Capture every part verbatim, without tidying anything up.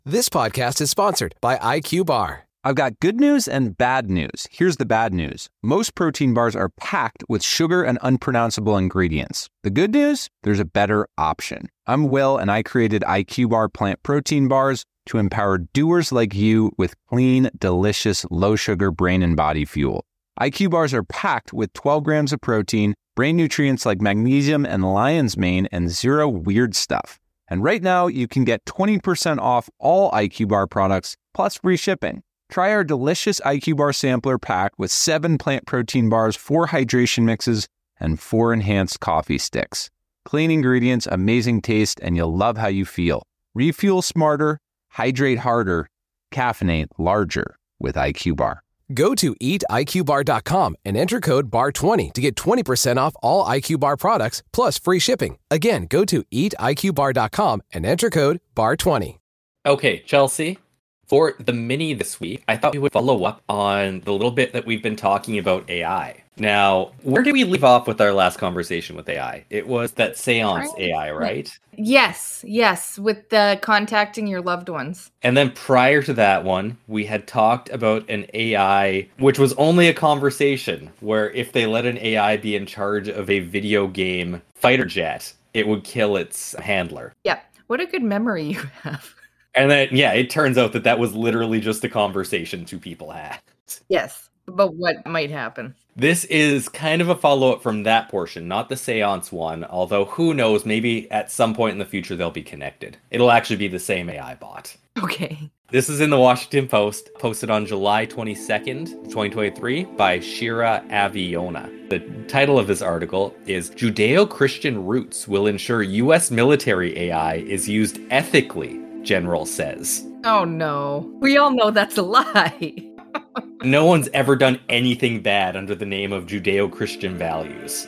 This podcast is sponsored by I Q Bar. I've got good news and bad news. Here's the bad news. Most protein bars are packed with sugar and unpronounceable ingredients. The good news? There's a better option. I'm Will, and I created I Q Bar plant protein bars to empower doers like you with clean, delicious, low-sugar brain and body fuel. I Q Bars are packed with twelve grams of protein, brain nutrients like magnesium and lion's mane, and zero weird stuff. And right now, you can get twenty percent off all I Q Bar products, plus free shipping. Try our delicious I Q Bar sampler pack with seven plant protein bars, four hydration mixes, and four enhanced coffee sticks. Clean ingredients, amazing taste, and you'll love how you feel. Refuel smarter, hydrate harder, caffeinate larger with I Q Bar. Go to eat I Q bar dot com and enter code B A R twenty to get twenty percent off all I Q Bar products plus free shipping. Again, go to eat I Q bar dot com and enter code B A R twenty. Okay, Chelsea, for the mini this week, I thought we would follow up on the little bit that we've been talking about A I. Now, where did we leave off with our last conversation with A I? It was that seance right. A I, right? Yes, yes, with the contacting your loved ones. And then prior to that one, we had talked about an A I, which was only a conversation, where if they let an A I be in charge of a video game fighter jet, it would kill its handler. Yep. What a good memory you have. And then, yeah, it turns out that that was literally just a conversation two people had. Yes, but what might happen? This is kind of a follow-up from that portion, not the seance one, although who knows, maybe at some point in the future they'll be connected. It'll actually be the same A I bot. Okay. This is in the Washington Post, posted on July twenty-second, twenty twenty-three by Shira Aviona. The title of this article is Judeo-Christian Roots Will Ensure U S Military A I is Used Ethically, General Says. Oh no. We all know that's a lie. No one's ever done anything bad under the name of Judeo-Christian values.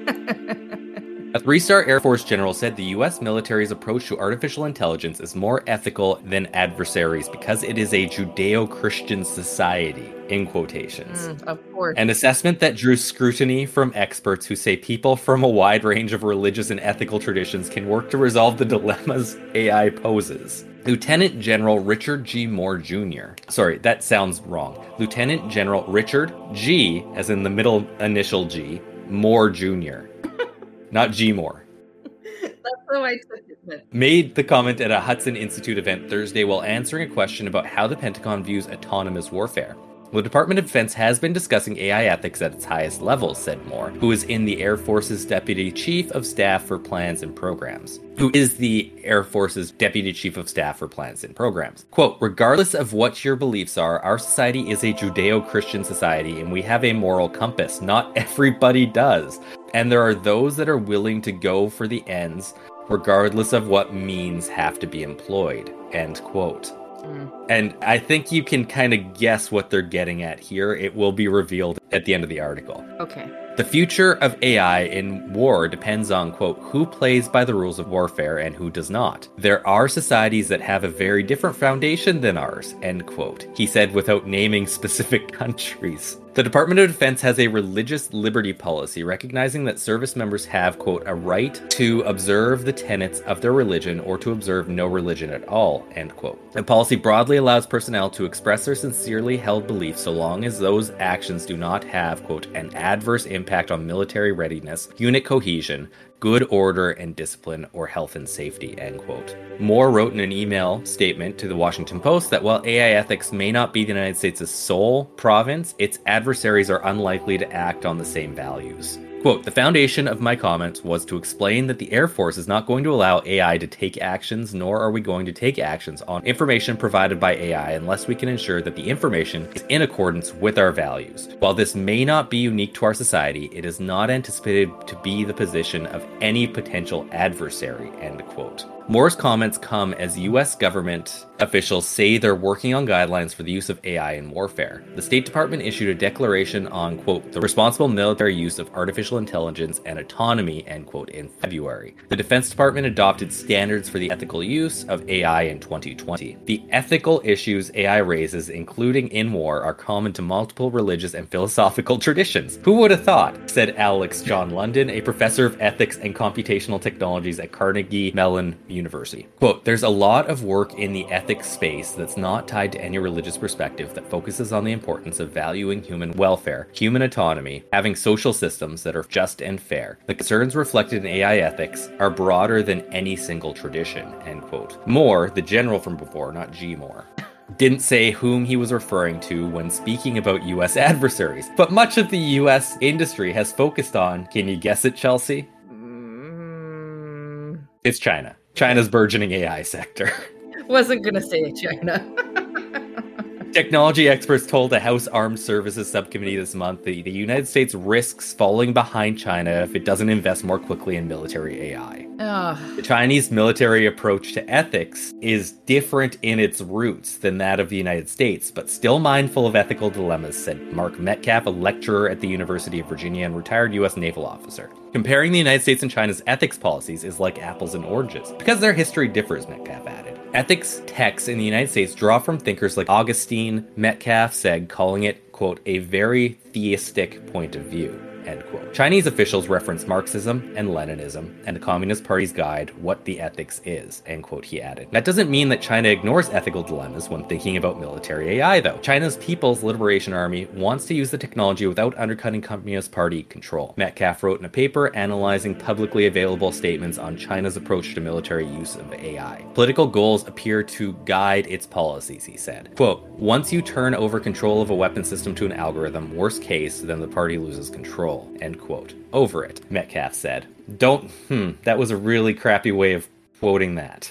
A three-star Air Force general said the U S military's approach to artificial intelligence is more ethical than adversaries because it is a Judeo-Christian society, in quotations. Mm, of course. An assessment that drew scrutiny from experts who say people from a wide range of religious and ethical traditions can work to resolve the dilemmas A I poses. Lieutenant General Richard G. Moore Junior Sorry, that sounds wrong. Lieutenant General Richard G, as in the middle initial G, Moore Junior Not G. Moore. That's how I took it. Made the comment at a Hudson Institute event Thursday while answering a question about how the Pentagon views autonomous warfare. The Department of Defense has been discussing A I ethics at its highest levels, said Moore, who is in the Air Force's Deputy Chief of Staff for Plans and Programs. Who is the Air Force's Deputy Chief of Staff for Plans and Programs. Quote, regardless of what your beliefs are, our society is a Judeo-Christian society and we have a moral compass. Not everybody does. And there are those that are willing to go for the ends, regardless of what means have to be employed. End quote. Mm. And I think you can kind of guess what they're getting at here. It will be revealed at the end of the article. Okay. The future of A I in war depends on, quote, who plays by the rules of warfare and who does not. There are societies that have a very different foundation than ours, end quote, he said without naming specific countries. The Department of Defense has a religious liberty policy recognizing that service members have, quote, a right to observe the tenets of their religion or to observe no religion at all, end quote. The policy broadly allows personnel to express their sincerely held beliefs so long as those actions do not have, quote, an adverse impact on military readiness, unit cohesion, good order and discipline, or health and safety, end quote. Moore wrote in an email statement to the Washington Post that while A I ethics may not be the United States' sole province, its adversaries are unlikely to act on the same values. Quote, the foundation of my comments was to explain that the Air Force is not going to allow A I to take actions, nor are we going to take actions on information provided by A I unless we can ensure that the information is in accordance with our values. While this may not be unique to our society, it is not anticipated to be the position of any potential adversary, end quote. Moore's comments come as U S government officials say they're working on guidelines for the use of A I in warfare. The State Department issued a declaration on, quote, the responsible military use of artificial intelligence and autonomy, end quote, in February. The Defense Department adopted standards for the ethical use of A I in twenty twenty. The ethical issues A I raises, including in war, are common to multiple religious and philosophical traditions. Who would have thought, said Alex John London, a professor of ethics and computational technologies at Carnegie Mellon University. Quote, there's a lot of work in the ethics space that's not tied to any religious perspective that focuses on the importance of valuing human welfare, human autonomy, having social systems that are just and fair. The concerns reflected in A I ethics are broader than any single tradition, end quote. Moore, the general from before, not G. Moore, didn't say whom he was referring to when speaking about U S adversaries, but much of the U S industry has focused on, can you guess it, Chelsea? Mm. It's China. China's burgeoning A I sector. Wasn't gonna say China. Technology experts told the House Armed Services Subcommittee this month that the United States risks falling behind China if it doesn't invest more quickly in military A I. Ugh. The Chinese military approach to ethics is different in its roots than that of the United States, but still mindful of ethical dilemmas, said Mark Metcalf, a lecturer at the University of Virginia and retired U S naval officer. Comparing the United States and China's ethics policies is like apples and oranges, because their history differs, Metcalf added. Ethics texts in the United States draw from thinkers like Augustine, Metcalf said, calling it, quote, a very theistic point of view, end quote. Chinese officials reference Marxism and Leninism and the Communist Party's guide, What the Ethics Is, end quote, he added. That doesn't mean that China ignores ethical dilemmas when thinking about military A I, though. China's People's Liberation Army wants to use the technology without undercutting Communist Party control. Metcalf wrote in a paper analyzing publicly available statements on China's approach to military use of A I. Political goals appear to guide its policies, he said. Quote, once you turn over control of a weapon system to an algorithm, worst case, then the party loses control, end quote. Over it, Metcalf said. Don't, hmm, that was a really crappy way of quoting that.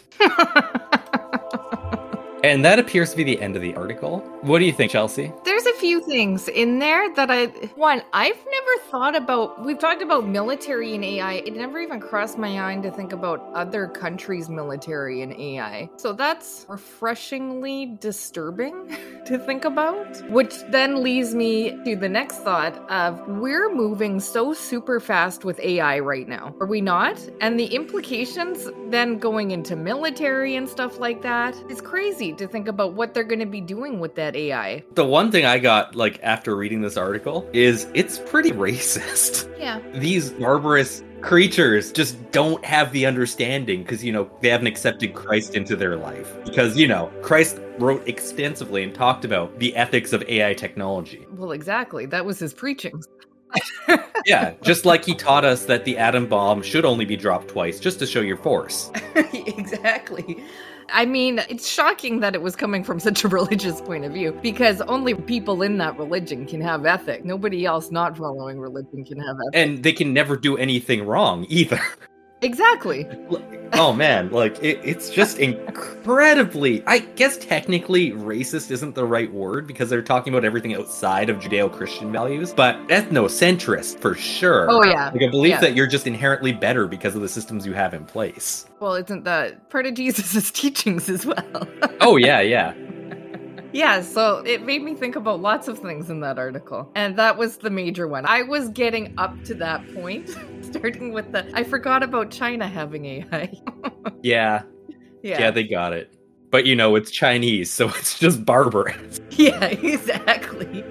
And that appears to be the end of the article. What do you think, Chelsea? There's a few things in there that I... One, I've never thought about... We've talked about military and A I. It never even crossed my mind to think about other countries' military and A I. So that's refreshingly disturbing to think about. Which then leads me to the next thought of we're moving so super fast with A I right now. Are we not? And the implications then going into military and stuff like that is crazy to think about what they're going to be doing with that A I. The one thing I got, like, after reading this article is it's pretty racist. Yeah. These barbarous creatures just don't have the understanding because, you know, they haven't accepted Christ into their life. Because, you know, Christ wrote extensively and talked about the ethics of A I technology. Well, exactly. That was his preaching. Yeah, just like he taught us that the atom bomb should only be dropped twice just to show your force. Exactly. I mean, it's shocking that it was coming from such a religious point of view, because only people in that religion can have ethic. Nobody else not following religion can have ethic. And they can never do anything wrong either. Exactly. Oh man, like it, it's just incredibly, I guess technically racist isn't the right word because they're talking about everything outside of Judeo-Christian values, but ethnocentrist for sure. Oh yeah. Like a belief yeah. that you're just inherently better because of the systems you have in place. Well, isn't that part of Jesus' teachings as well? Oh yeah, yeah. Yeah, so it made me think about lots of things in that article. And that was the major one. I was getting up to that point, starting with the, I forgot about China having A I. yeah. yeah. Yeah, they got it. But you know, it's Chinese, so it's just barbarous. Yeah, exactly.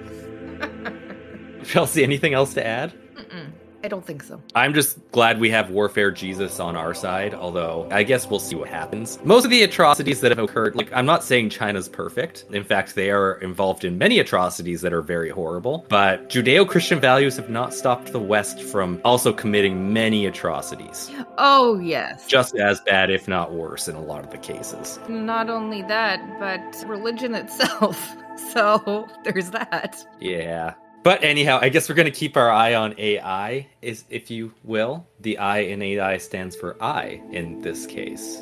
Chelsea, anything else to add? Mm-mm. I don't think so. I'm just glad we have Warfare Jesus on our side, although I guess we'll see what happens. Most of the atrocities that have occurred, like, I'm not saying China's perfect. In fact, they are involved in many atrocities that are very horrible, but Judeo-Christian values have not stopped the West from also committing many atrocities. Oh, yes. Just as bad, if not worse, in a lot of the cases. Not only that, but religion itself. So, there's that. Yeah. But anyhow, I guess we're going to keep our eye on A I, is if you will. The I in A I stands for I in this case.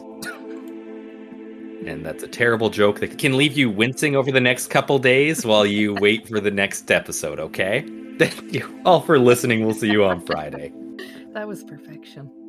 And that's a terrible joke that can leave you wincing over the next couple days while you wait for the next episode, okay? Thank you all for listening. We'll see you on Friday. That was perfection.